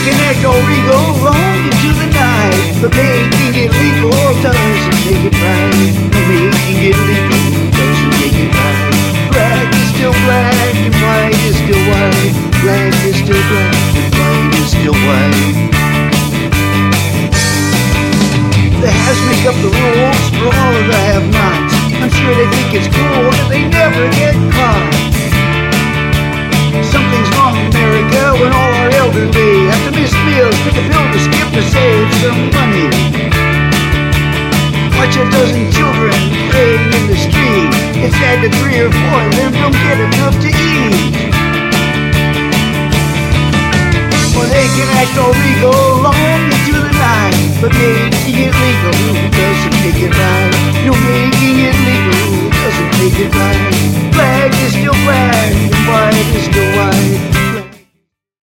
can act all regal long into the night, but making it legal doesn't make it right. No, making it legal doesn't make it right. Black is still black and white is still white. Black is still black and white is still white. The haves make up the rules for all of the have-nots. I'm sure they think it's cool that they never get caught. Something's wrong in America when all our elderly have to miss meals, take a pill to skip to save some money. Watch a dozen children playing in the street. It's sad that 3 or 4 of them don't get enough to eat. Well, they can act all regal